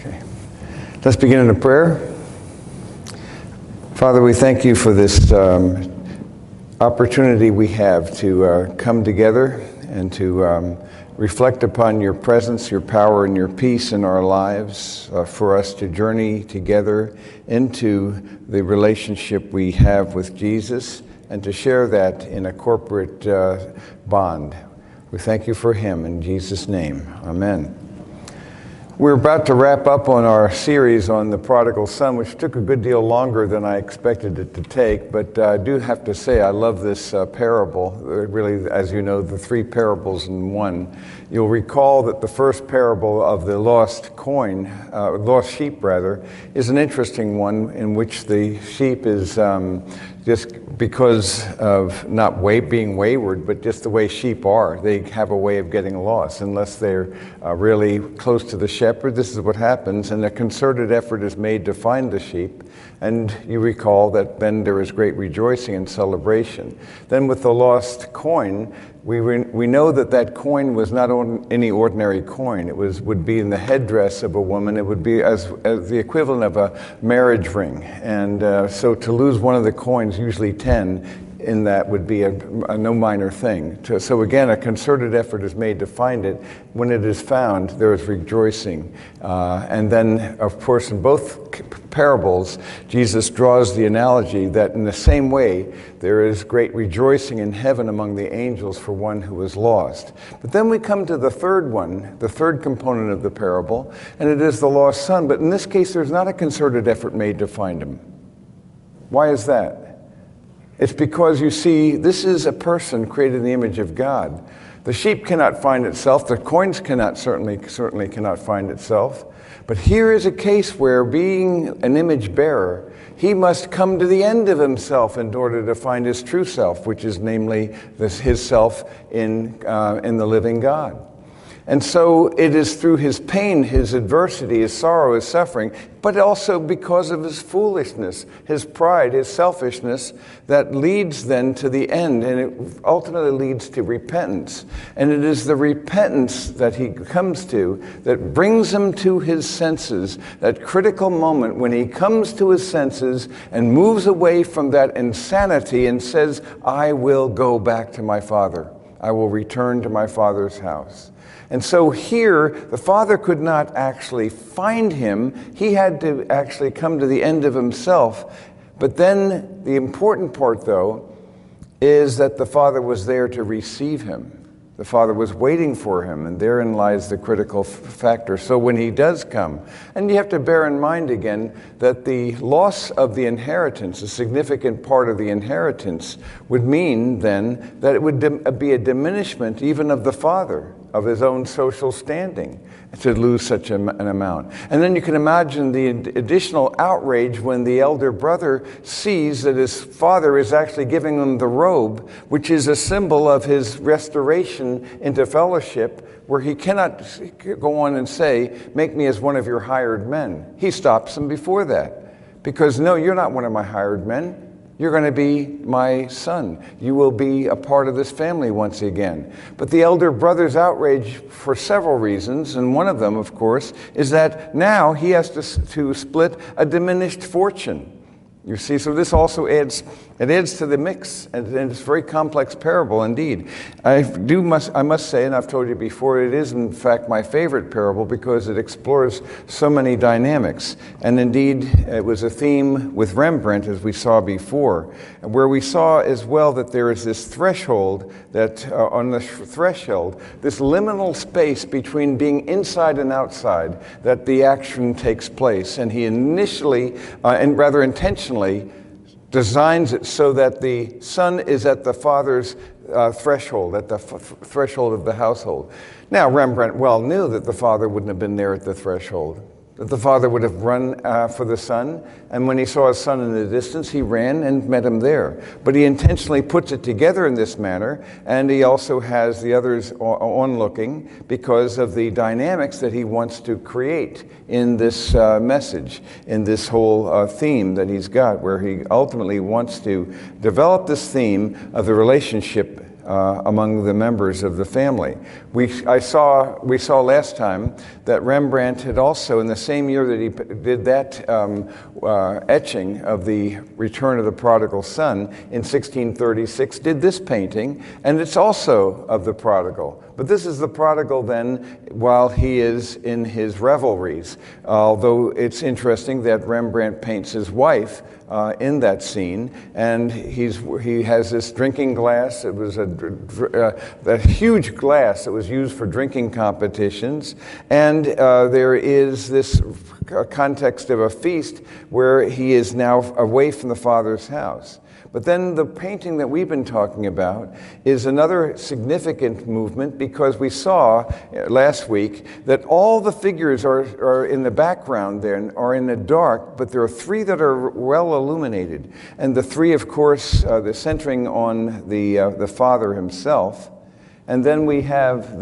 Okay. Let's begin in a prayer. Father, we thank you for this opportunity we have to come together and to reflect upon your presence, your power, and your peace in our lives, for us to journey together into the relationship we have with Jesus and to share that in a corporate bond. We thank you for him in Jesus' name. Amen. We're about to wrap up on our series on the prodigal son, which took a good deal longer than I expected it to take, but I do have to say I love this parable. Really, as you know, the three parables in one. You'll recall that the first parable of the lost sheep, is an interesting one in which the sheep is just because of not being wayward, but just the way sheep are. They have a way of getting lost unless they're really close to the shepherd. This is what happens, and a concerted effort is made to find the sheep. And you recall that then there is great rejoicing and celebration. Then with the lost coin, we know that coin was not any ordinary coin. It would be in the headdress of a woman. It would be as the equivalent of a marriage ring. And so to lose one of the coins, usually 10, in that would be a no minor thing. So again, a concerted effort is made to find it. When it is found, there is rejoicing. And then, of course, in both parables, Jesus draws the analogy that in the same way, there is great rejoicing in heaven among the angels for one who is lost. But then we come to the third one, the third component of the parable, and it is the lost son. But in this case, there's not a concerted effort made to find him. Why is that? It's because, you see, this is a person created in the image of God. The sheep cannot find itself. The coins certainly cannot find itself. But here is a case where, being an image bearer, he must come to the end of himself in order to find his true self, which is namely his self in the living God. And so it is through his pain, his adversity, his sorrow, his suffering, but also because of his foolishness, his pride, his selfishness, that leads then to the end, and it ultimately leads to repentance. And it is the repentance that he comes to that brings him to his senses, that critical moment when he comes to his senses and moves away from that insanity and says, I will go back to my father. I will return to my father's house. And so here, the father could not actually find him. He had to actually come to the end of himself. But then the important part, though, is that the father was there to receive him. The father was waiting for him, and therein lies the critical factor. So when he does come, and you have to bear in mind again that the loss of the inheritance, a significant part of the inheritance, would mean then that it would be a diminishment even of the father, of his own social standing, to lose such an amount. And then you can imagine the additional outrage when the elder brother sees that his father is actually giving him the robe, which is a symbol of his restoration into fellowship, where he cannot go on and say, make me as one of your hired men. He stops him before that, because no, you're not one of my hired men. You're going to be my son. You will be a part of this family once again. But the elder brother's outrage for several reasons, and one of them, of course, is that now he has to split a diminished fortune. You see, so this also adds to the mix, and it's a very complex parable indeed. I must say, and I've told you before, it is in fact my favorite parable because it explores so many dynamics. And indeed, it was a theme with Rembrandt, as we saw before, where we saw as well that there is this threshold, that on the threshold, this liminal space between being inside and outside, that the action takes place. And he initially, and rather intentionally, designs it so that the son is at the father's threshold, at the threshold of the household. Now, Rembrandt well knew that the father wouldn't have been there at the threshold, that the father would have run for the son, and when he saw his son in the distance, he ran and met him there. But he intentionally puts it together in this manner, and he also has the others onlooking because of the dynamics that he wants to create in this message, in this whole theme that he's got, where he ultimately wants to develop this theme of the relationship among the members of the family. We saw last time that Rembrandt had also, in the same year that he did that etching of the Return of the Prodigal Son in 1636, did this painting, and it's also of the prodigal. But this is the prodigal then while he is in his revelries, although it's interesting that Rembrandt paints his wife in that scene, and he has this drinking glass. It was a huge glass that was used for drinking competitions, and there is this context of a feast where he is now away from the Father's house. But then the painting that we've been talking about is another significant movement, because we saw last week that all the figures are in the background there, are in the dark, but there are three that are well illuminated. And the three, of course, they're centering on the Father himself. And then we have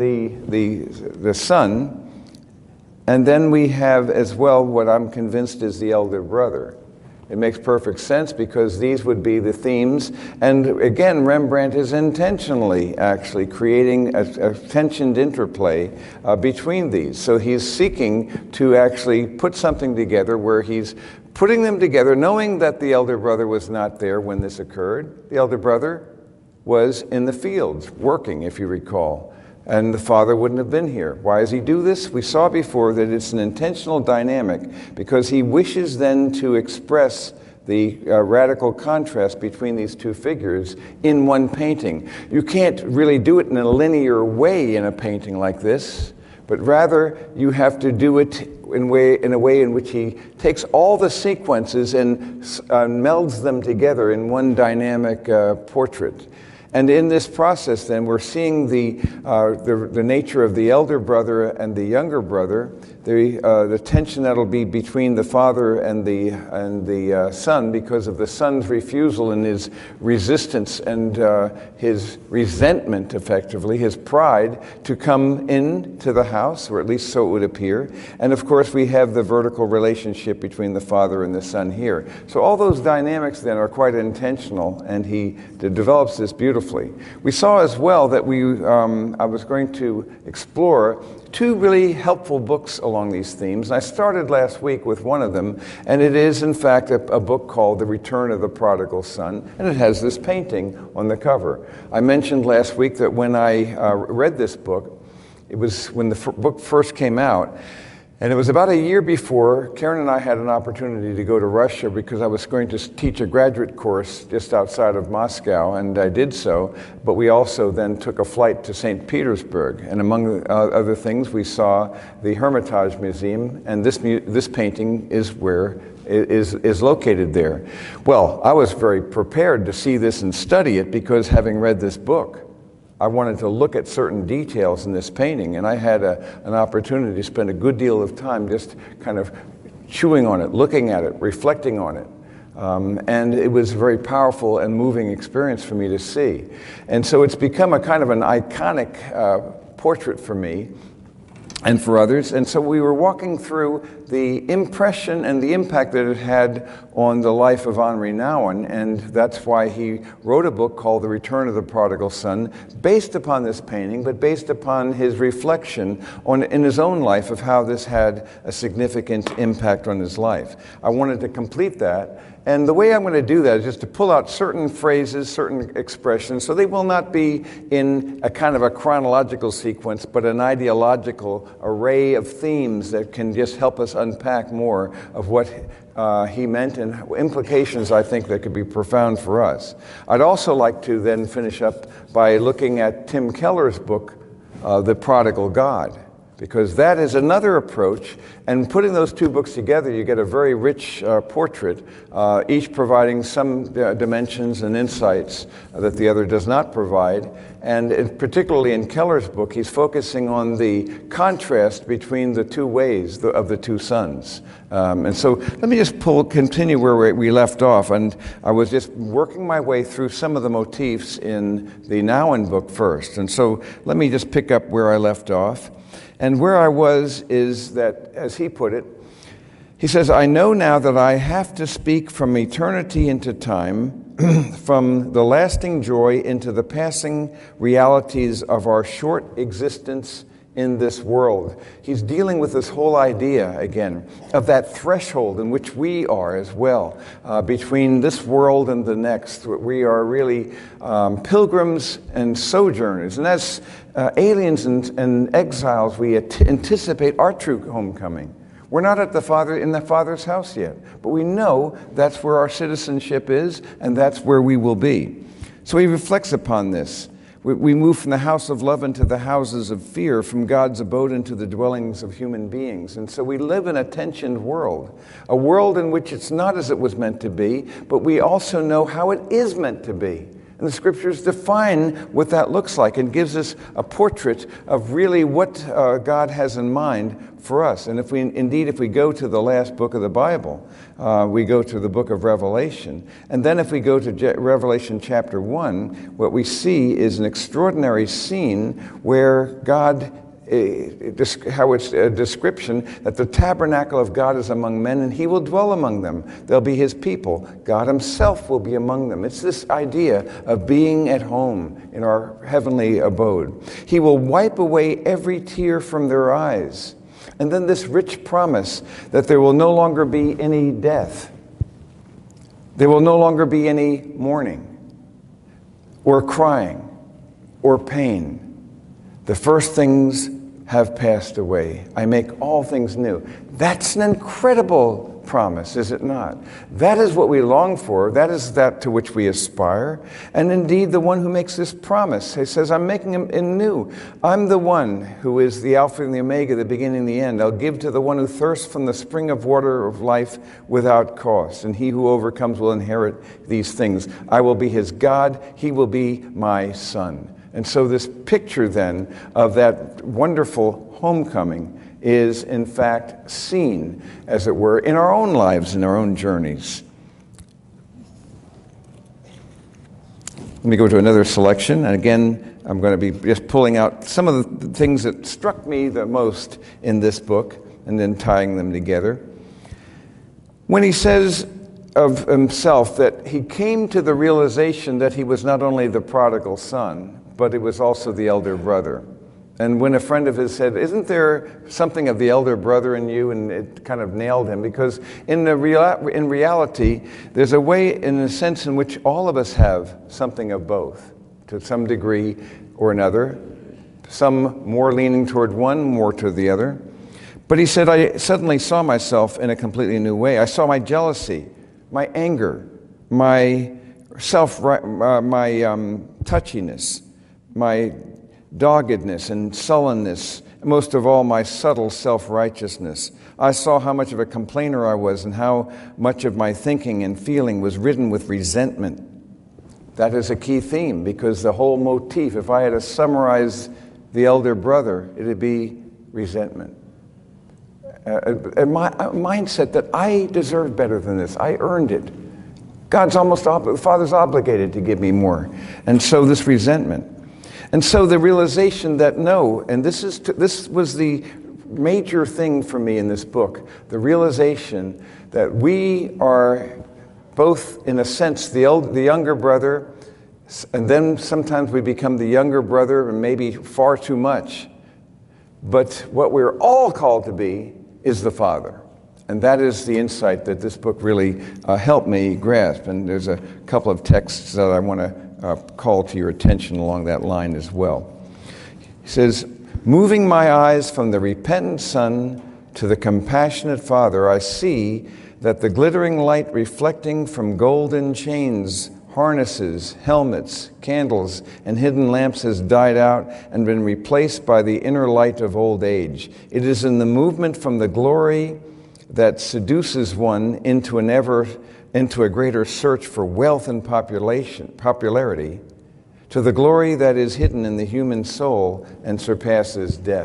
the Son. And then we have as well what I'm convinced is the elder brother. It makes perfect sense because these would be the themes. And again, Rembrandt is intentionally actually creating a tensioned interplay between these. So he's seeking to actually put something together where he's putting them together, knowing that the elder brother was not there when this occurred. The elder brother was in the fields working, if you recall. And the Father wouldn't have been here. Why does he do this? We saw before that it's an intentional dynamic because he wishes then to express the radical contrast between these two figures in one painting. You can't really do it in a linear way in a painting like this, but rather you have to do it in a way in which he takes all the sequences and melds them together in one dynamic portrait. And in this process, then, we're seeing the nature of the elder brother and the younger brother, the tension that'll be between the Father and the Son because of the Son's refusal and his resistance and his resentment, effectively, his pride, to come into the house, or at least so it would appear. And of course, we have the vertical relationship between the Father and the Son here. So all those dynamics then are quite intentional, and he develops this beautifully. We saw as well that I was going to explore two really helpful books along these themes. I started last week with one of them, and it is, in fact, a book called The Return of the Prodigal Son, and it has this painting on the cover. I mentioned last week that when I read this book, it was when the book first came out, and it was about a year before Karen and I had an opportunity to go to Russia because I was going to teach a graduate course just outside of Moscow, and I did so. But we also then took a flight to St. Petersburg, and among other things, we saw the Hermitage Museum, and this painting is where is located there. Well, I was very prepared to see this and study it because having read this book, I wanted to look at certain details in this painting, and I had an opportunity to spend a good deal of time just kind of chewing on it, looking at it, reflecting on it. And it was a very powerful and moving experience for me to see. And so it's become a kind of an iconic portrait for me and for others. And so we were walking through the impression and the impact that it had on the life of Henri Nouwen, and that's why he wrote a book called The Return of the Prodigal Son, based upon this painting, but based upon his reflection in his own life of how this had a significant impact on his life. I wanted to complete that, and the way I'm going to do that is just to pull out certain phrases, certain expressions, so they will not be in a kind of a chronological sequence, but an ideological array of themes that can just help us unpack more of what he meant and implications, I think, that could be profound for us. I'd also like to then finish up by looking at Tim Keller's book, The Prodigal God, because that is another approach, and putting those two books together, you get a very rich portrait, each providing some dimensions and insights that the other does not provide. And particularly in Keller's book, he's focusing on the contrast between the two ways of the two sons. And so let me just continue where we left off. And I was just working my way through some of the motifs in the Nouwen book first. And so let me just pick up where I left off. And where I was is that, as he put it, he says, "I know now that I have to speak from eternity into time, from the lasting joy into the passing realities of our short existence in this world. He's dealing with this whole idea, again, of that threshold in which we are as well, between this world and the next. We are really pilgrims and sojourners. And as aliens and exiles, we anticipate our true homecoming. We're not in the Father's house yet, but we know that's where our citizenship is, and that's where we will be. So he reflects upon this. We move from the house of love into the houses of fear, from God's abode into the dwellings of human beings. And so we live in a tensioned world, a world in which it's not as it was meant to be, but we also know how it is meant to be. And the scriptures define what that looks like and gives us a portrait of really what God has in mind for us. And if we go to the last book of the Bible, we go to the book of Revelation. And then if we go to Revelation chapter 1, what we see is an extraordinary scene where God, how it's a description that the tabernacle of God is among men and he will dwell among them. They'll be his people. God himself will be among them. It's this idea of being at home in our heavenly abode. He will wipe away every tear from their eyes. And then this rich promise that there will no longer be any death. There will no longer be any mourning or crying or pain. The first things have passed away. I make all things new. That's an incredible promise, is it not? That is what we long for. That is that to which we aspire. And indeed, the one who makes this promise, he says, I'm making him new. I'm the one who is the Alpha and the Omega, the beginning and the end. I'll give to the one who thirsts from the spring of water of life without cost. And he who overcomes will inherit these things. I will be his God. He will be my son. And so this picture then of that wonderful homecoming is in fact seen, as it were, in our own lives, in our own journeys. Let me go to another selection. And again, I'm going to be just pulling out some of the things that struck me the most in this book and then tying them together. When he says of himself that he came to the realization that he was not only the prodigal son, but it was also the elder brother. And when a friend of his said, isn't there something of the elder brother in you? And it kind of nailed him, because in reality, there's a way, in a sense, in which all of us have something of both, to some degree or another, some more leaning toward one, more to the other. But he said, I suddenly saw myself in a completely new way. I saw my jealousy, my anger, my touchiness, my doggedness and sullenness, and most of all, my subtle self-righteousness. I saw how much of a complainer I was and how much of my thinking and feeling was ridden with resentment. That is a key theme, because the whole motif, if I had to summarize the elder brother, it would be resentment. A mindset that I deserve better than this. I earned it. The Father's obligated to give me more. And so this resentment. And so the realization that no, and this was the major thing for me in this book, the realization that we are both, in a sense, the younger brother, and then sometimes we become the younger brother, and maybe far too much. But what we're all called to be is the Father. And that is the insight that this book really helped me grasp. And there's a couple of texts that I want to call to your attention along that line as well. He says, moving my eyes from the repentant Son to the compassionate Father, I see that the glittering light reflecting from golden chains, harnesses, helmets, candles, and hidden lamps has died out and been replaced by the inner light of old age. It is in the movement from the glory that seduces one into a greater search for wealth and popularity, to the glory that is hidden in the human soul and surpasses death.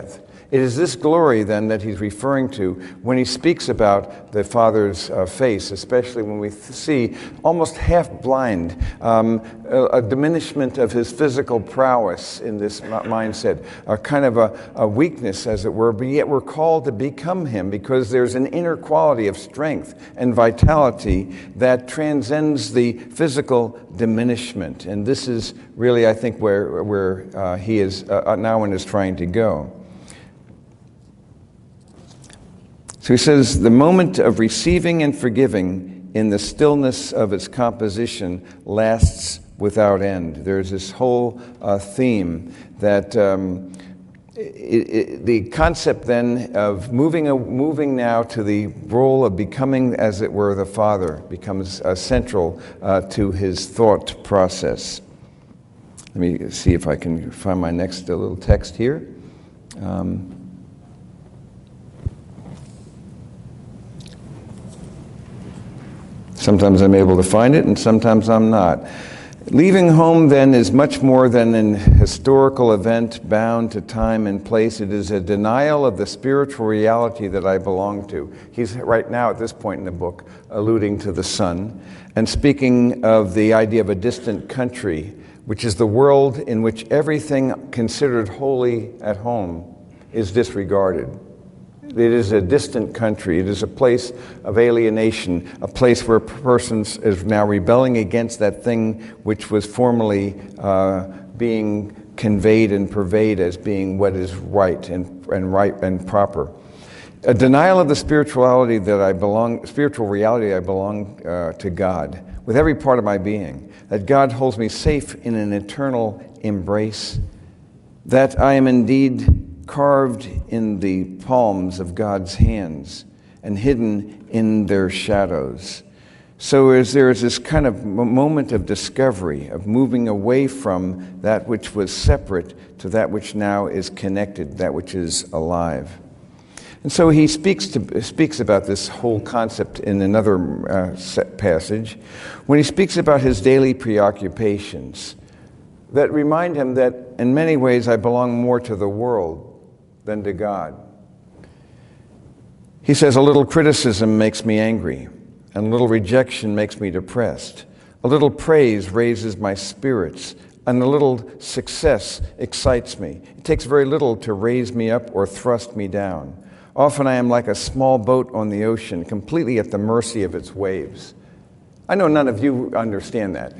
It is this glory, then, that he's referring to when he speaks about the Father's face, especially when we see almost half-blind, a diminishment of his physical prowess in this mindset, a kind of a weakness, as it were, but yet we're called to become him because there's an inner quality of strength and vitality that transcends the physical diminishment. And this is really, I think, where he is now and is trying to go. So he says, the moment of receiving and forgiving in the stillness of its composition lasts without end. There's this whole theme that the concept then of moving now to the role of becoming, as it were, the Father becomes central to his thought process. Let me see if I can find my next little text here. Sometimes I'm able to find it, and sometimes I'm not. Leaving home, then, is much more than an historical event bound to time and place. It is a denial of the spiritual reality that I belong to. He's right now, at this point in the book, alluding to the Son, and speaking of the idea of a distant country, which is the world in which everything considered holy at home is disregarded. It is a distant country. It is a place of alienation, a place where persons is now rebelling against that thing which was formerly being conveyed and purveyed as being what is right and proper. A denial of the spiritual reality I belong to God with every part of my being, that God holds me safe in an eternal embrace, that I am indeed carved in the palms of God's hands and hidden in their shadows. So there is this kind of moment of discovery, of moving away from that which was separate to that which now is connected, that which is alive. And so he speaks about this whole concept in another passage when he speaks about his daily preoccupations that remind him that in many ways I belong more to the world than to God. He says, a little criticism makes me angry, and a little rejection makes me depressed. A little praise raises my spirits, and a little success excites me. It takes very little to raise me up or thrust me down. Often I am like a small boat on the ocean, completely at the mercy of its waves. I know none of you understand that.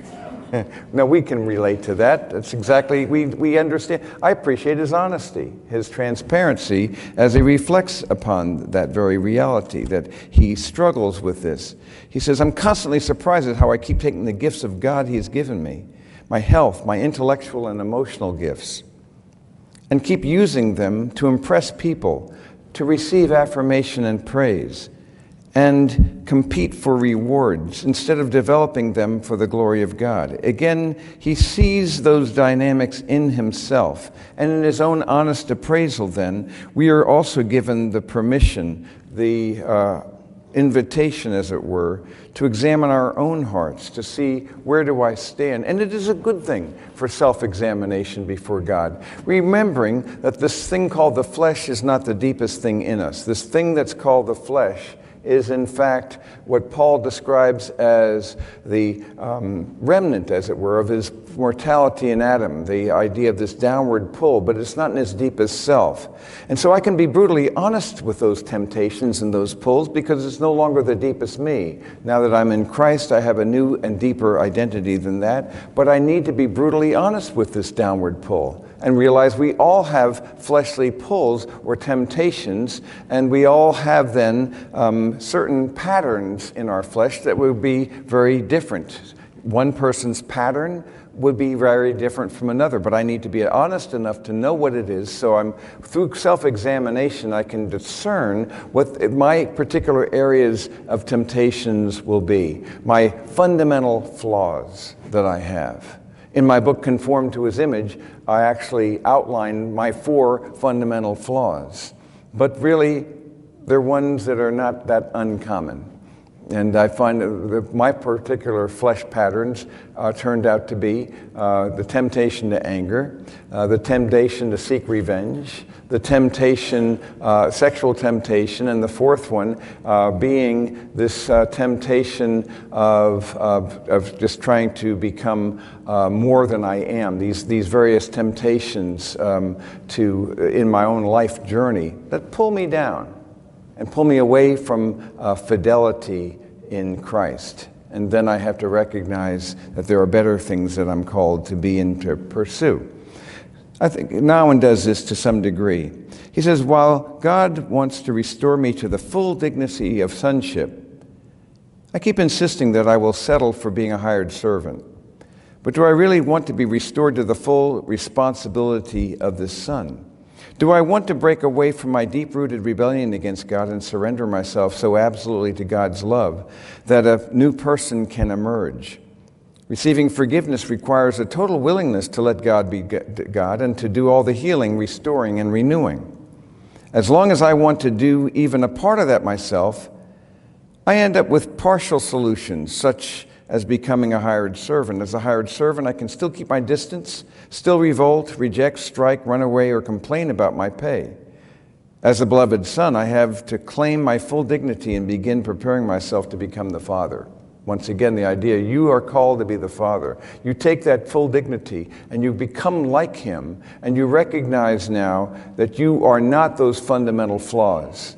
No, we can relate to that. That's exactly, we understand. I appreciate his honesty, his transparency, as he reflects upon that very reality, that he struggles with this. He says, I'm constantly surprised at how I keep taking the gifts of God he's given me, my health, my intellectual and emotional gifts, and keep using them to impress people, to receive affirmation and praise, and compete for rewards instead of developing them for the glory of God. Again, he sees those dynamics in himself. And in his own honest appraisal, then, we are also given the permission, the invitation, as it were, to examine our own hearts, to see where do I stand. And it is a good thing for self-examination before God, remembering that this thing called the flesh is not the deepest thing in us. This thing that's called the flesh is in fact what Paul describes as the remnant, as it were, of his mortality in Adam, the idea of this downward pull, but it's not in his deepest self. And so I can be brutally honest with those temptations and those pulls because it's no longer the deepest me. Now that I'm in Christ, I have a new and deeper identity than that, but I need to be brutally honest with this downward pull and realize we all have fleshly pulls or temptations, and we all have then certain patterns in our flesh that will be very different. One person's pattern would be very different from another, but I need to be honest enough to know what it is, so through self-examination I can discern what my particular areas of temptations will be, my fundamental flaws that I have. In my book, Conform to His Image, I actually outline my 4 fundamental flaws. But really, they're ones that are not that uncommon. And I find that my particular flesh patterns turned out to be the temptation to anger, the temptation to seek revenge, the temptation, sexual temptation, and the fourth one being this temptation of just trying to become more than I am. These various temptations in my own life journey that pull me down and pull me away from fidelity in Christ. And then I have to recognize that there are better things that I'm called to be and to pursue. I think Nouwen does this to some degree. He says, while God wants to restore me to the full dignity of sonship, I keep insisting that I will settle for being a hired servant. But do I really want to be restored to the full responsibility of the Son? Do I want to break away from my deep-rooted rebellion against God and surrender myself so absolutely to God's love that a new person can emerge? Receiving forgiveness requires a total willingness to let God be God and to do all the healing, restoring, and renewing. As long as I want to do even a part of that myself, I end up with partial solutions, such as becoming a hired servant. As a hired servant, I can still keep my distance, still revolt, reject, strike, run away, or complain about my pay. As a beloved son, I have to claim my full dignity and begin preparing myself to become the father. Once again, the idea, you are called to be the father. You take that full dignity and you become like him, and you recognize now that you are not those fundamental flaws.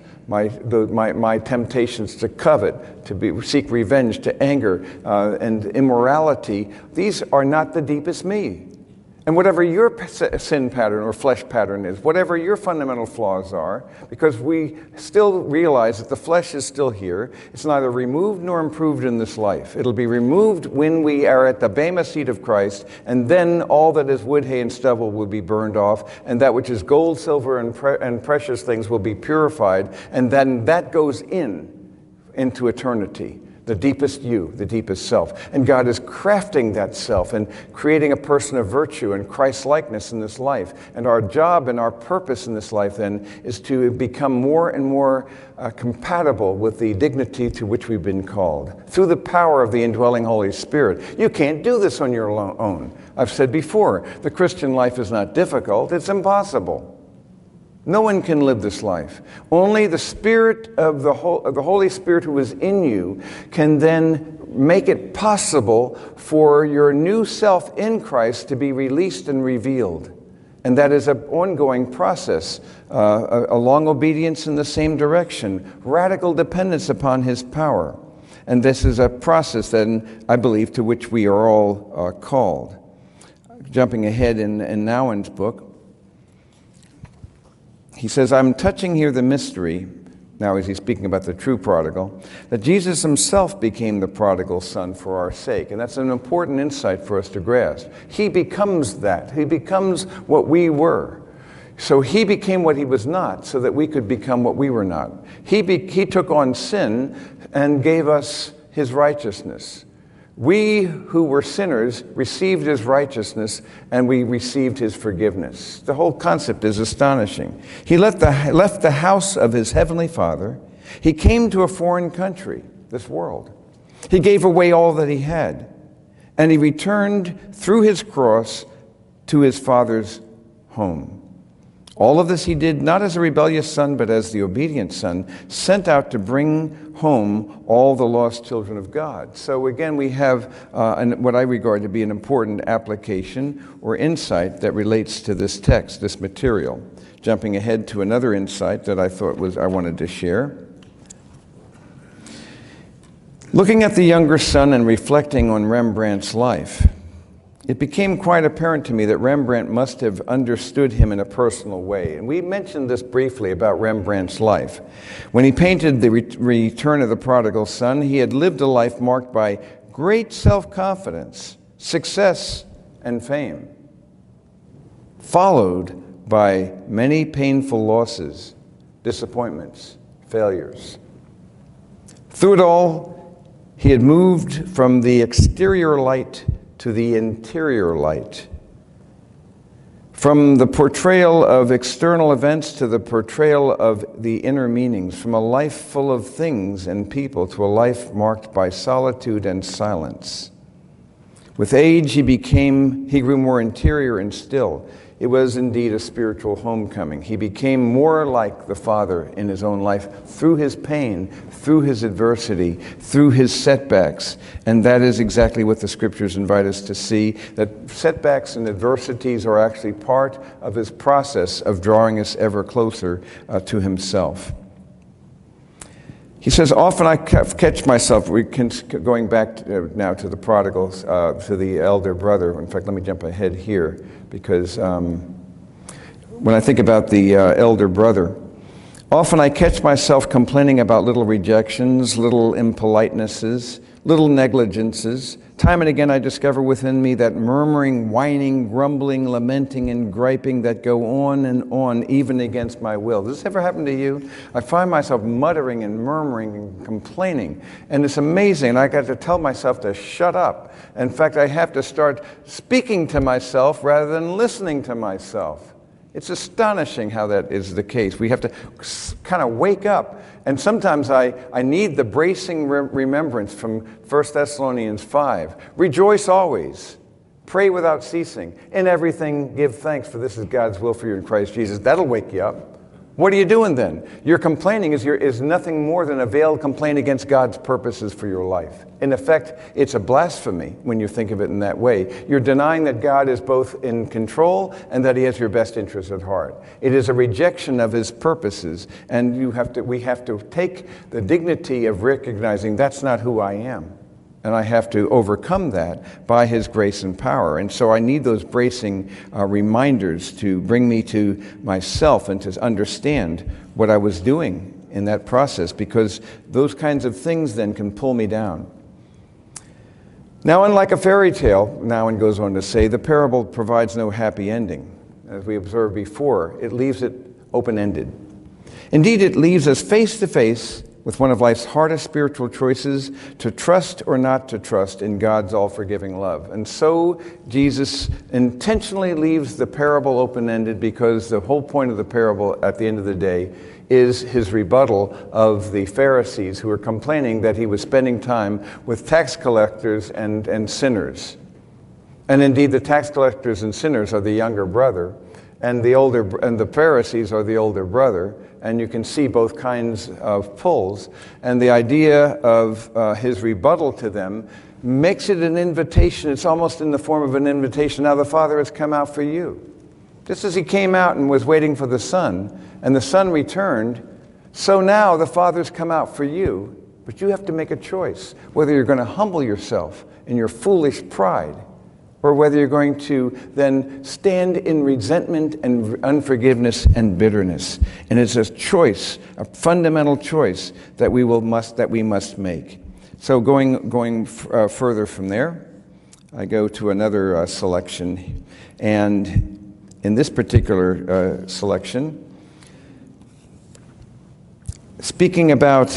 My temptations to covet, to seek revenge, to anger, and immorality, these are not the deepest me. And whatever your sin pattern or flesh pattern is, whatever your fundamental flaws are, because we still realize that the flesh is still here, it's neither removed nor improved in this life. It'll be removed when we are at the bema seat of Christ, and then all that is wood, hay, and stubble will be burned off, and that which is gold, silver, and precious things will be purified, and then that goes into eternity. The deepest you, the deepest self. And God is crafting that self and creating a person of virtue and Christ-likeness in this life. And our job and our purpose in this life then is to become more and more compatible with the dignity to which we've been called through the power of the indwelling Holy Spirit. You can't do this on your own. I've said before, the Christian life is not difficult, it's impossible. No one can live this life. Only the Spirit of the Holy Spirit who is in you can then make it possible for your new self in Christ to be released and revealed. And that is an ongoing process, a long obedience in the same direction, radical dependence upon His power. And this is a process then, I believe, to which we are all called. Jumping ahead in Nouwen's book, he says, I'm touching here the mystery, now as he's speaking about the true prodigal, that Jesus himself became the prodigal son for our sake. And that's an important insight for us to grasp. He becomes that. He becomes what we were. So he became what he was not so that we could become what we were not. He took on sin and gave us his righteousness. We who were sinners received his righteousness, and we received his forgiveness. The whole concept is astonishing. He left the house of his heavenly Father. He came to a foreign country, this world. He gave away all that he had, and he returned through his cross to his Father's home. All of this he did not as a rebellious son, but as the obedient son, sent out to bring home all the lost children of God. So again, we have what I regard to be an important application or insight that relates to this text, this material. Jumping ahead to another insight that I thought I wanted to share. Looking at the younger son and reflecting on Rembrandt's life, it became quite apparent to me that Rembrandt must have understood him in a personal way. And we mentioned this briefly about Rembrandt's life. When he painted the Return of the Prodigal Son, he had lived a life marked by great self-confidence, success, and fame, followed by many painful losses, disappointments, failures. Through it all, he had moved from the exterior light to the interior light, From the portrayal of external events to the portrayal of the inner meanings, from a life full of things and people to a life marked by solitude and silence. With age, he grew more interior and still. It was indeed a spiritual homecoming. He became more like the Father in his own life through his pain, through his adversity, through his setbacks. And that is exactly what the Scriptures invite us to see, that setbacks and adversities are actually part of his process of drawing us ever closer to himself. He says, often I catch myself, going back now to the prodigals, to the elder brother. In fact, let me jump ahead here, because when I think about the elder brother, often I catch myself complaining about little rejections, little impolitenesses, little negligences. Time and again I discover within me that murmuring, whining, grumbling, lamenting, and griping that go on and on, even against my will. Does this ever happen to you? I find myself muttering and murmuring and complaining, and it's amazing. And I got to tell myself to shut up. In fact, I have to start speaking to myself rather than listening to myself. It's astonishing how that is the case. We have to kind of wake up. And sometimes I need the bracing remembrance from 1 Thessalonians 5. Rejoice always. Pray without ceasing. In everything give thanks, for this is God's will for you in Christ Jesus. That'll wake you up. What are you doing then? Your complaining is nothing more than a veiled complaint against God's purposes for your life. In effect, it's a blasphemy when you think of it in that way. You're denying that God is both in control and that he has your best interests at heart. It is a rejection of his purposes, and we have to take the dignity of recognizing that's not who I am. And I have to overcome that by his grace and power. And so I need those bracing reminders to bring me to myself and to understand what I was doing in that process, because those kinds of things then can pull me down. Now, unlike a fairy tale, Nouwen goes on to say, the parable provides no happy ending. As we observed before, it leaves it open-ended. Indeed, it leaves us face to face with one of life's hardest spiritual choices, to trust or not to trust in God's all-forgiving love. And so Jesus intentionally leaves the parable open-ended, because the whole point of the parable at the end of the day is his rebuttal of the Pharisees who were complaining that he was spending time with tax collectors and sinners. And indeed, the tax collectors and sinners are the younger brother, and the Pharisees are the older brother. And you can see both kinds of pulls. And the idea of his rebuttal to them makes it an invitation. It's almost in the form of an invitation. Now the Father has come out for you. Just as he came out and was waiting for the Son, and the Son returned, so now the Father's come out for you. But you have to make a choice, whether you're going to humble yourself in your foolish pride, or whether you're going to then stand in resentment and unforgiveness and bitterness. And it's a choice, a fundamental choice that we must make. So going further from there, I go to another selection. And in this particular selection, speaking about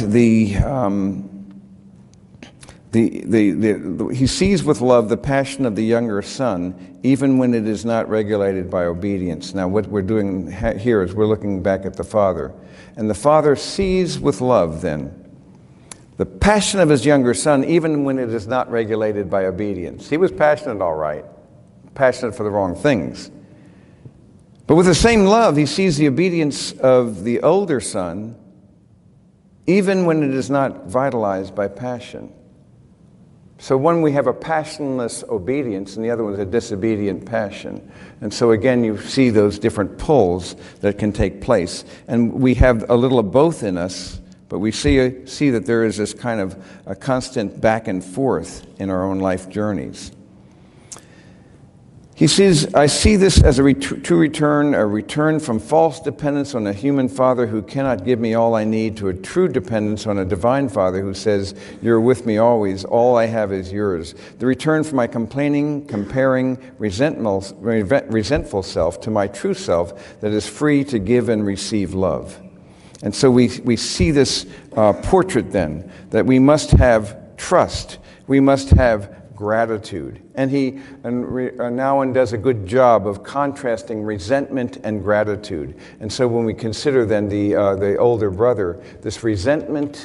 he sees with love the passion of the younger son, even when it is not regulated by obedience. Now, what we're doing here is we're looking back at the Father. And the Father sees with love, then, the passion of his younger son, even when it is not regulated by obedience. He was passionate, all right, passionate for the wrong things. But with the same love, he sees the obedience of the older son, even when it is not vitalized by passion. So one, we have a passionless obedience, and the other one is a disobedient passion. And so again, you see those different pulls that can take place. And we have a little of both in us, but we see that there is this kind of a constant back and forth in our own life journeys. He says, I see this as a return from false dependence on a human father who cannot give me all I need, to a true dependence on a divine Father who says, you're with me always, all I have is yours. The return from my complaining, comparing, resentful self to my true self that is free to give and receive love. And so we see this portrait then, that we must have trust, we must have gratitude. And Nouwen does a good job of contrasting resentment and gratitude. And so when we consider then the older brother, this resentment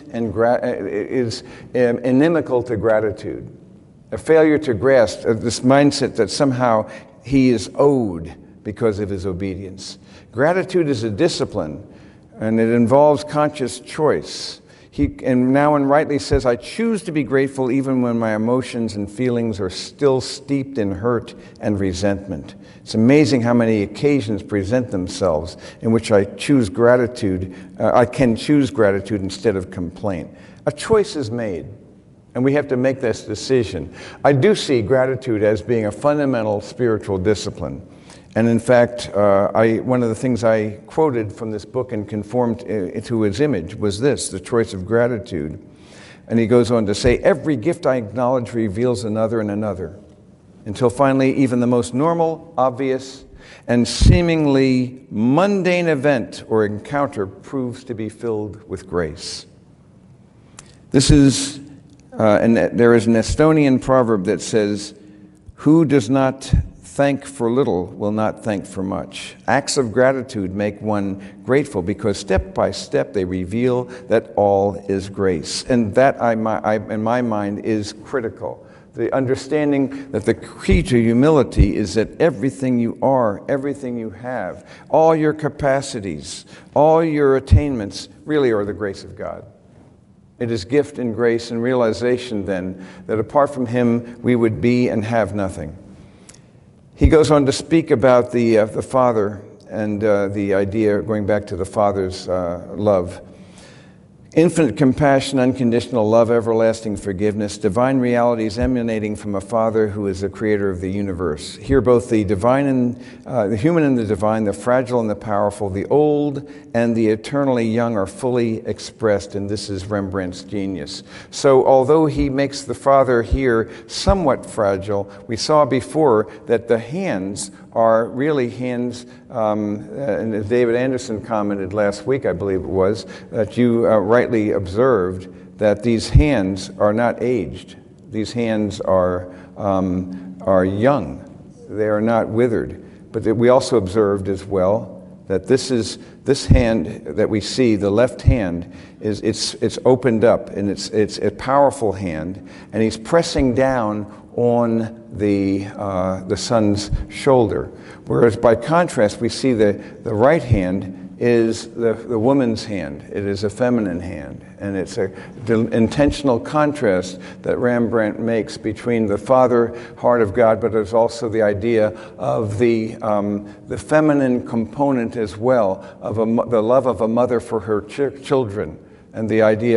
is inimical to gratitude. A failure to grasp this mindset that somehow he is owed because of his obedience. Gratitude is a discipline, and it involves conscious choice. And Nouwen rightly says, I choose to be grateful even when my emotions and feelings are still steeped in hurt and resentment. It's amazing how many occasions present themselves in which I choose gratitude. I can choose gratitude instead of complaint. A choice is made, and we have to make this decision. I do see gratitude as being a fundamental spiritual discipline. And in fact, one of the things I quoted from this book and conformed to his image was this, the choice of gratitude. And he goes on to say, every gift I acknowledge reveals another and another, until finally even the most normal, obvious, and seemingly mundane event or encounter proves to be filled with grace. This is, and there is an Estonian proverb that says, who does not thank for little will not thank for much. Acts of gratitude make one grateful because step by step they reveal that all is grace. And that, in my mind, is critical. The understanding that the key to humility is that everything you are, everything you have, all your capacities, all your attainments really are the grace of God. It is gift and grace and realization then that apart from Him we would be and have nothing. He goes on to speak about the Father and the idea, going back to the Father's love. Infinite compassion, unconditional love, everlasting forgiveness, divine realities emanating from a Father who is the creator of the universe. Here both the divine and the human and the divine, the fragile and the powerful, the old and the eternally young are fully expressed, and this is Rembrandt's genius. So although he makes the Father here somewhat fragile, we saw before that the hands are really hands, and as David Anderson commented last week, I believe it was, that you rightly observed that these hands are not aged. These hands are young. They are not withered. But we also observed as well that this hand that we see, the left hand, it's opened up, and it's a powerful hand, and he's pressing down on the son's shoulder. Whereas by contrast, we see the right hand is the woman's hand. It is a feminine hand. And it's the intentional contrast that Rembrandt makes between the Father heart of God, but there's also the idea of the feminine component as well, of the love of a mother for her children. And the idea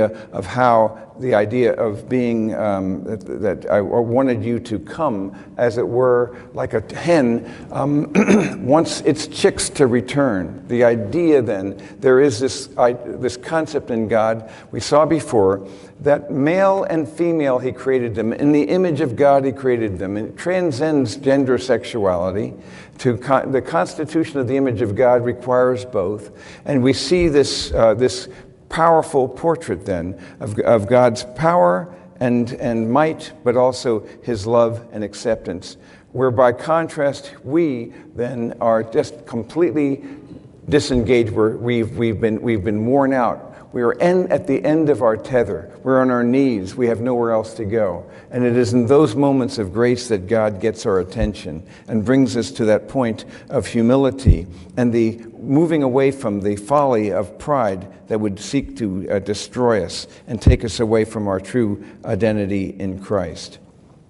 of being, that I wanted you to come, as it were, like a hen, wants its chicks to return. The idea then, there is this concept in God, we saw before, that male and female He created them. In the image of God He created them. It transcends gender sexuality. The constitution of the image of God requires both. And we see this powerful portrait then of God's power and might, but also His love and acceptance, where by contrast we then are just completely disengaged. We've been worn out. We are at the end of our tether. We're on our knees. We have nowhere else to go. And it is in those moments of grace that God gets our attention and brings us to that point of humility and the moving away from the folly of pride that would seek to destroy us and take us away from our true identity in Christ.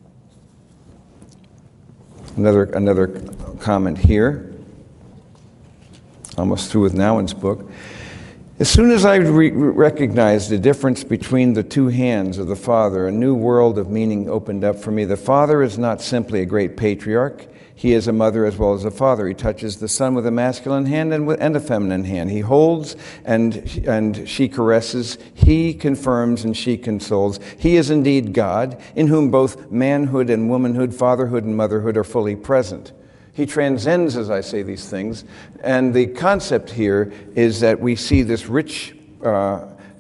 Another comment here. Almost through with Nouwen's book. As soon as I recognized the difference between the two hands of the Father, a new world of meaning opened up for me. The Father is not simply a great patriarch. He is a mother as well as a father. He touches the Son with a masculine hand and a feminine hand. He holds and she caresses. He confirms and she consoles. He is indeed God, in whom both manhood and womanhood, fatherhood and motherhood are fully present. He transcends, as I say these things, and the concept here is that we see this rich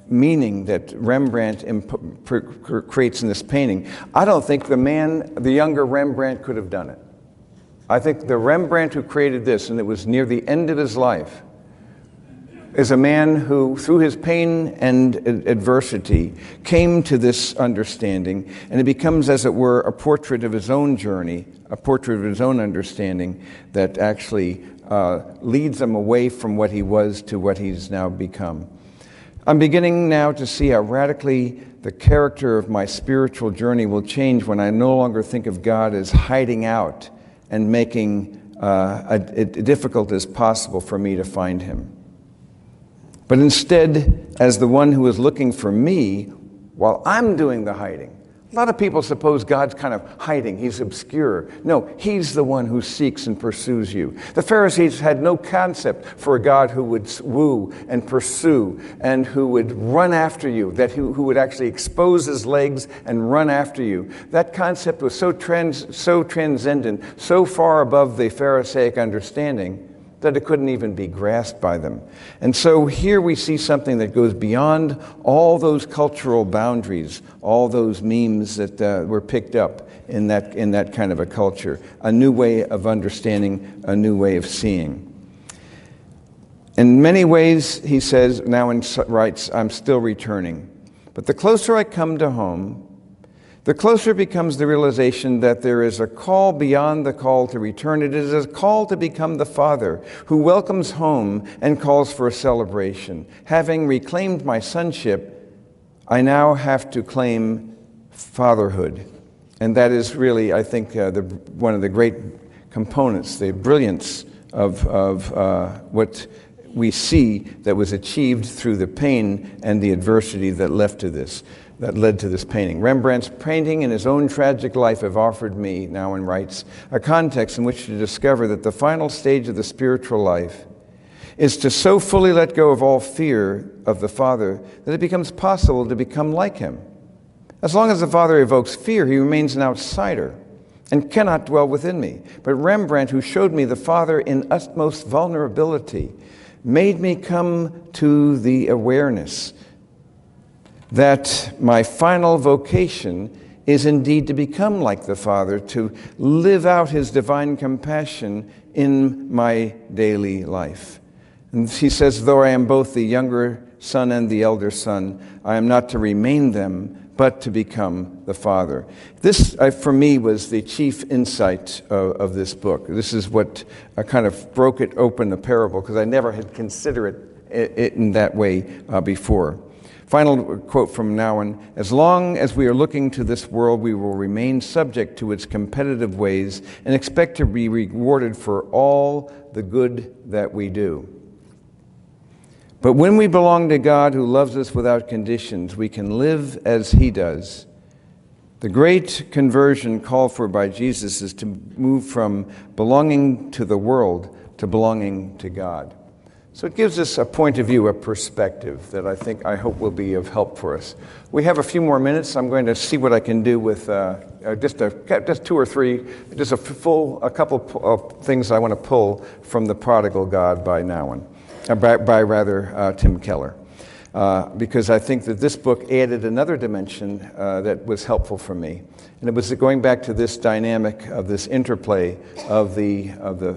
meaning that Rembrandt creates in this painting, I don't think the younger Rembrandt could have done it. I think the Rembrandt who created this, and it was near the end of his life, is a man who, through his pain and adversity, came to this understanding, and it becomes, as it were, a portrait of his own journey, a portrait of his own understanding that actually leads him away from what he was to what he's now become. I'm beginning now to see how radically the character of my spiritual journey will change when I no longer think of God as hiding out and making it difficult as possible for me to find him. But instead, as the one who is looking for me while I'm doing the hiding. A lot of people suppose God's kind of hiding, he's obscure. No, he's the one who seeks and pursues you. The Pharisees had no concept for a God who would woo and pursue and who would run after you, who would actually expose his legs and run after you. That concept was so transcendent, so far above the Pharisaic understanding, that it couldn't even be grasped by them. And so here we see something that goes beyond all those cultural boundaries, all those memes that were picked up in that kind of a culture. A new way of understanding, a new way of seeing. In many ways, he says, now and writes, I'm still returning. But the closer I come to home, the closer becomes the realization that there is a call beyond the call to return. It is a call to become the father who welcomes home and calls for a celebration. Having reclaimed my sonship, I now have to claim fatherhood. And that is really, I think, one of the great components, the brilliance of what we see that was achieved through the pain and the adversity that led to this painting. Rembrandt's painting and his own tragic life have offered me, Nouwen writes, a context in which to discover that the final stage of the spiritual life is to so fully let go of all fear of the Father that it becomes possible to become like him. As long as the Father evokes fear, he remains an outsider and cannot dwell within me. But Rembrandt, who showed me the Father in utmost vulnerability, made me come to the awareness that my final vocation is indeed to become like the Father, to live out his divine compassion in my daily life. And he says, though I am both the younger son and the elder son, I am not to remain them, but to become the Father. This, for me, was the chief insight of this book. This is what kind of broke it open, the parable, because I never had considered it in that way before. Final quote from Nouwen, as long as we are looking to this world, we will remain subject to its competitive ways and expect to be rewarded for all the good that we do. But when we belong to God who loves us without conditions, we can live as he does. The great conversion called for by Jesus is to move from belonging to the world to belonging to God. So it gives us a point of view, a perspective that I hope will be of help for us. We have a few more minutes. I'm going to see what I can do with just two or three, just a couple of things I want to pull from The Prodigal God by Nouwen, Tim Keller. Because I think that this book added another dimension that was helpful for me. And it was going back to this dynamic of this interplay of the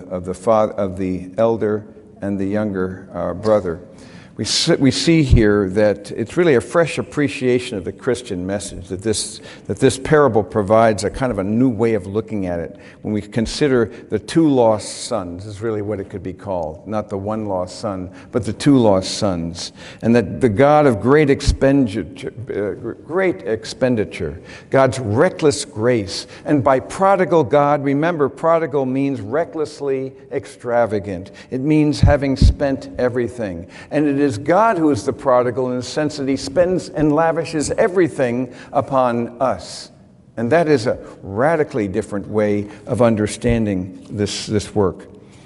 elder and the younger brother. We see here that it's really a fresh appreciation of the Christian message, that this parable provides a kind of a new way of looking at it. When we consider the two lost sons, is really what it could be called. Not the one lost son, but the two lost sons. And that the God of great expenditure, God's reckless grace. And by prodigal God, remember, prodigal means recklessly extravagant. It means having spent everything. And it is God who is the prodigal in the sense that he spends and lavishes everything upon us. And that is a radically different way of understanding this work.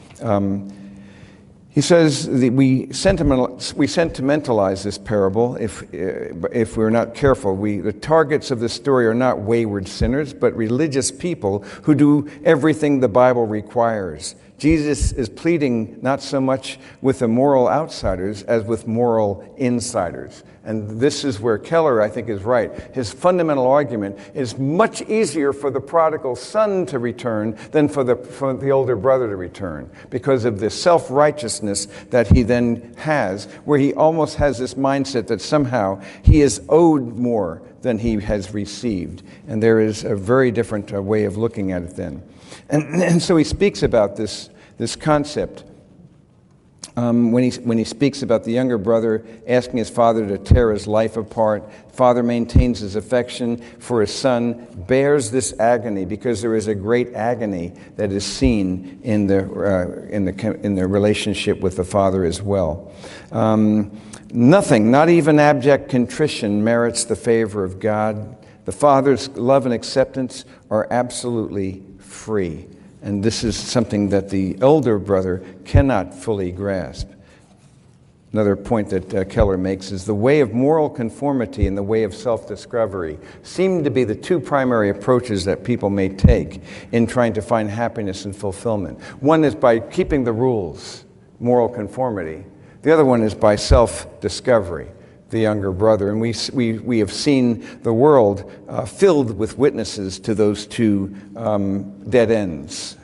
He says that we sentimentalize this parable if we're not careful. The targets of this story are not wayward sinners, but religious people who do everything the Bible requires Jesus is pleading not so much with the moral outsiders as with moral insiders. And this is where Keller, I think, is right. His fundamental argument is much easier for the prodigal son to return than for the older brother to return, because of the self-righteousness that he then has, where he almost has this mindset that somehow he is owed more than he has received. And there is a very different way of looking at it then. And so he speaks about this concept. When he speaks about the younger brother asking his father to tear his life apart, father maintains his affection for his son, bears this agony because there is a great agony that is seen in the relationship with the father as well. Nothing, not even abject contrition, merits the favor of God. The father's love and acceptance are absolutely free. And this is something that the elder brother cannot fully grasp. Another point that Keller makes is the way of moral conformity and the way of self-discovery seem to be the two primary approaches that people may take in trying to find happiness and fulfillment. One is by keeping the rules, moral conformity. The other one is by self-discovery, the younger brother. And we have seen the world filled with witnesses to those two dead ends.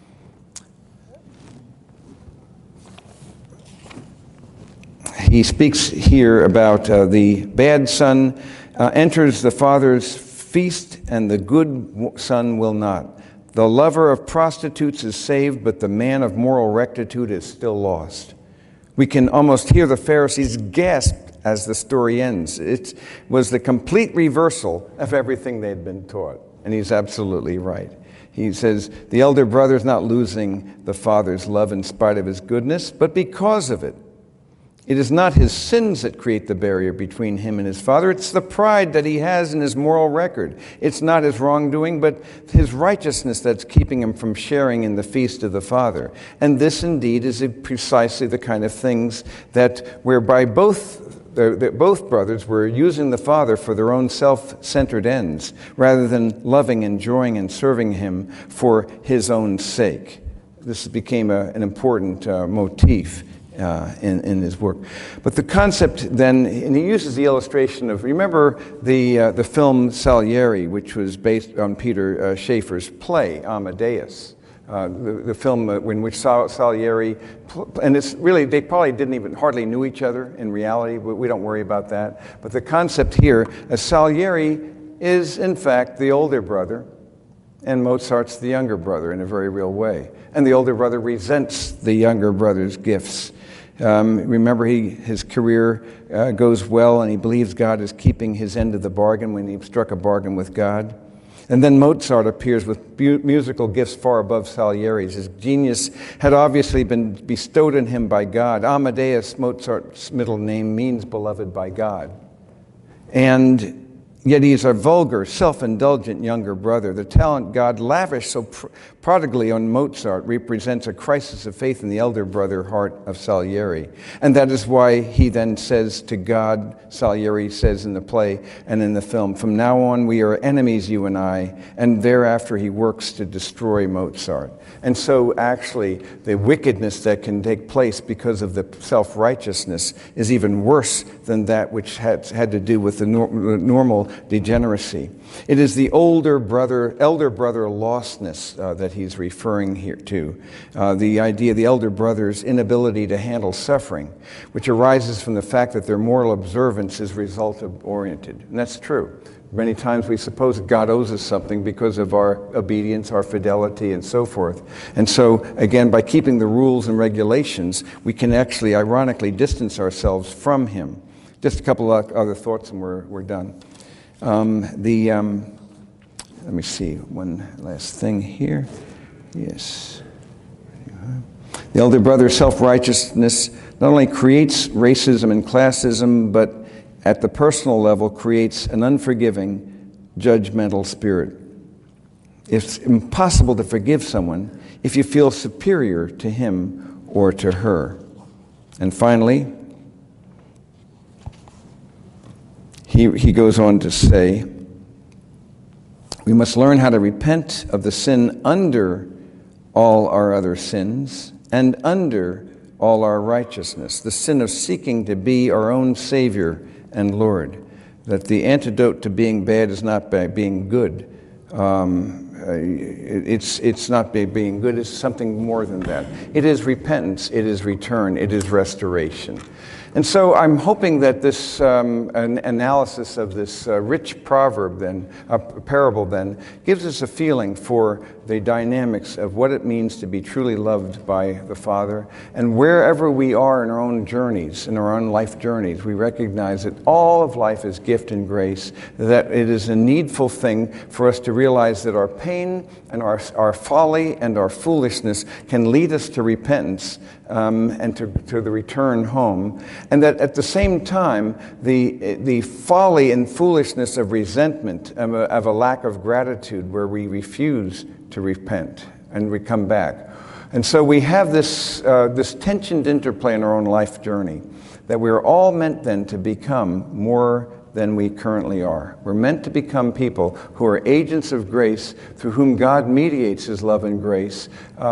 He speaks here about the bad son enters the father's feast, and the good son will not. The lover of prostitutes is saved, but the man of moral rectitude is still lost. We can almost hear the Pharisees gasp as the story ends. It was the complete reversal of everything they'd been taught. And he's absolutely right. He says, the elder brother is not losing the father's love in spite of his goodness, but because of it. It is not his sins that create the barrier between him and his father. It's the pride that he has in his moral record. It's not his wrongdoing, but his righteousness that's keeping him from sharing in the feast of the Father. And this indeed is precisely the kind of things that whereby both brothers were using the Father for their own self-centered ends, rather than loving, enjoying, and serving him for his own sake. This became an important motif in his work. But the concept then, and he uses the illustration of, remember the film Salieri, which was based on Peter Schaeffer's play, Amadeus. The film in which Salieri, and it's really, they probably didn't even hardly knew each other in reality, but we don't worry about that. But the concept here, Salieri is in fact the older brother, and Mozart's the younger brother in a very real way. And the older brother resents the younger brother's gifts. Remember, his career goes well, and he believes God is keeping his end of the bargain when he struck a bargain with God. And then Mozart appears with musical gifts far above Salieri's. His genius had obviously been bestowed on him by God. Amadeus, Mozart's middle name, means beloved by God. And yet he is a vulgar, self-indulgent younger brother. The talent God lavished so prodigally on Mozart represents a crisis of faith in the elder brother heart of Salieri. And that is why he then says to God, Salieri says in the play and in the film, from now on we are enemies, you and I, and thereafter he works to destroy Mozart. And so actually the wickedness that can take place because of the self-righteousness is even worse than that which had to do with the normal degeneracy. It is the elder brother lostness that he's referring here to. The idea of the elder brother's inability to handle suffering, which arises from the fact that their moral observance is result-oriented. And that's true. Many times we suppose that God owes us something because of our obedience, our fidelity, and so forth. And so, again, by keeping the rules and regulations, we can actually, ironically, distance ourselves from him. Just a couple of other thoughts and we're done. Let me see, one last thing here. Yes. The elder brother's self-righteousness not only creates racism and classism, but at the personal level creates an unforgiving, judgmental spirit. It's impossible to forgive someone if you feel superior to him or to her. And finally, he goes on to say, we must learn how to repent of the sin under all our other sins and under all our righteousness, the sin of seeking to be our own Savior and Lord, that the antidote to being bad is not by being good. It's not being good, it's something more than that. It is repentance, it is return, it is restoration. And so I'm hoping that this an analysis of this rich parable then, gives us a feeling for the dynamics of what it means to be truly loved by the Father. And wherever we are in our own journeys, in our own life journeys, we recognize that all of life is gift and grace, that it is a needful thing for us to realize that our pain and our folly and our foolishness can lead us to repentance and to the return home. And that at the same time, the folly and foolishness of resentment, of a lack of gratitude where we refuse to repent and we come back. And so we have this tensioned interplay in our own life journey, that we're all meant then to become more than we currently are. We're meant to become people who are agents of grace through whom God mediates his love and grace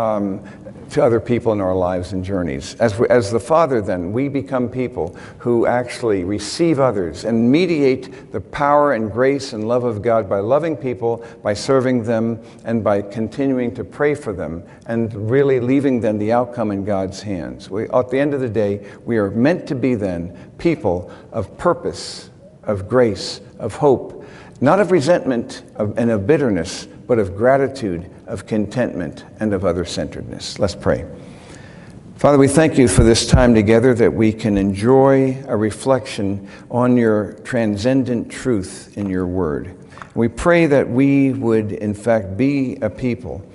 to other people in our lives and journeys. As the Father then, we become people who actually receive others and mediate the power and grace and love of God by loving people, by serving them, and by continuing to pray for them, and really leaving then the outcome in God's hands. At the end of the day, we are meant to be then people of purpose, of grace, of hope, not of resentment and of bitterness, but of gratitude, of contentment, and of other-centeredness. Let's pray. Father, we thank you for this time together, that we can enjoy a reflection on your transcendent truth in your word. We pray that we would, in fact, be a people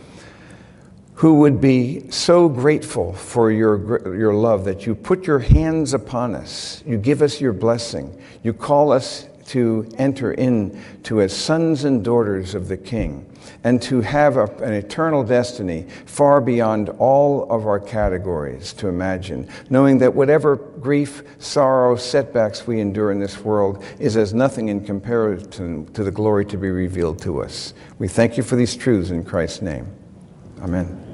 who would be so grateful for your love, that you put your hands upon us, you give us your blessing, you call us to enter into as sons and daughters of the King, and to have an eternal destiny far beyond all of our categories to imagine, knowing that whatever grief, sorrow, setbacks we endure in this world is as nothing in comparison to the glory to be revealed to us. We thank you for these truths in Christ's name. Amen.